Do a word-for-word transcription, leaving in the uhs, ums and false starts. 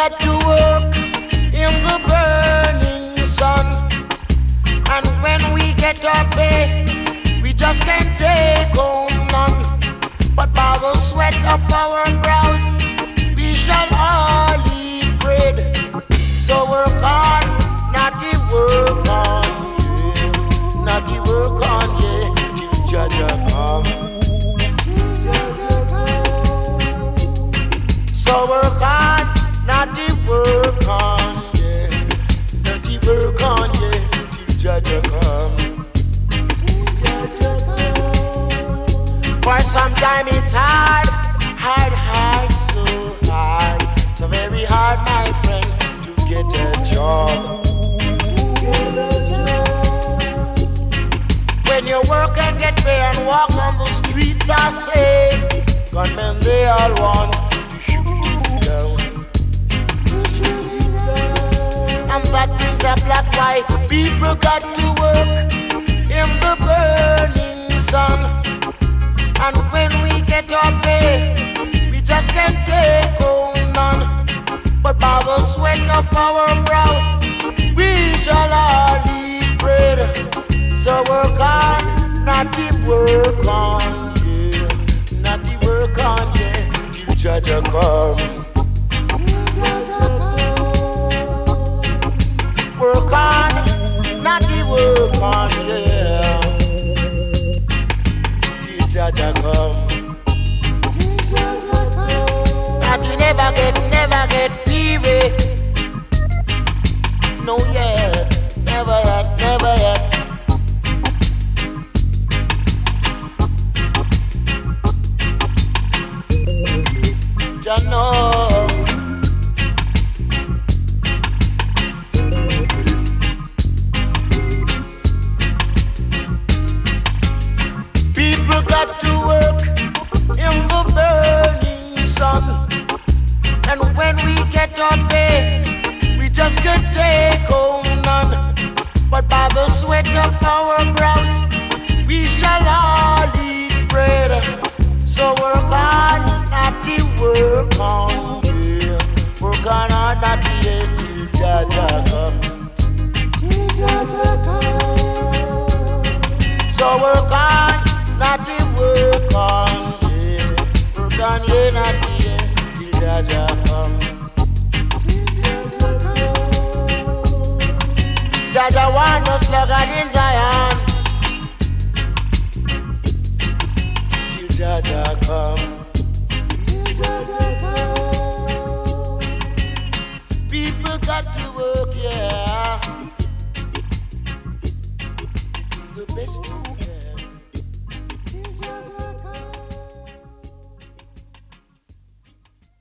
got to work in the burning sun, and when we get our pay, we just can't take home none. But by the sweat of our brows, we shall all eat bread. So work on, naughty work on, yeah. Naughty work on, yeah, till Jaja come. So work on, naughty work on, yeah. Naughty work on, yeah, till Jaja come. For some time it's hard, hard, hard, so hard. So very hard, my friend, to get a job. When you work and get paid and walk on the streets, I say, gunmen, they all want to shoot you down. And that brings a black white people got to work in the burning sun. And when we get our pay, we just can't take home none. But by the sweat of our brows, we shall all eat bread. So work on, naughty work on, yeah. Naughty work on, yeah, till Jaja come. Work on, naughty work on, yeah, till Jaja come. Naughty never get, never get weary. No yet, never yet, never yet. Just know. People got to work in the burning sun, and when we get our pay, we just can't take home none. But by the sweat of our brows, we shall all eat bread. So work on, naughty work on, yeah. Work on, naughty, yeah, till Jaja come. Till Jaja come. So work on, naughty work on, yeah. Work on, yeah, naughty, yeah, till Jaja come. Jaja want no sluggard in Zion. Till Jaja come. Till Jaja come. People got to work, yeah. The best.